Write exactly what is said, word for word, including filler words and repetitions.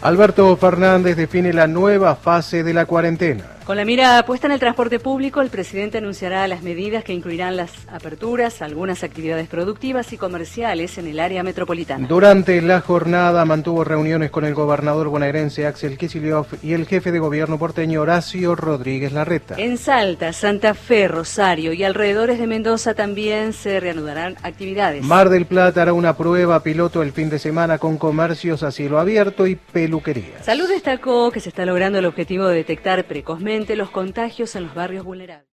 Alberto Fernández define la nueva fase de la cuarentena. Con la mira puesta en el transporte público, el presidente anunciará las medidas que incluirán las aperturas, algunas actividades productivas y comerciales en el área metropolitana. Durante la jornada mantuvo reuniones con el gobernador bonaerense Axel Kicillof y el jefe de gobierno porteño Horacio Rodríguez Larreta. En Salta, Santa Fe, Rosario y alrededores de Mendoza también se reanudarán actividades. Mar del Plata hará una prueba piloto el fin de semana con comercios a cielo abierto y peluquerías. Salud destacó que se está logrando el objetivo de detectar precozmente los contagios en los barrios vulnerables.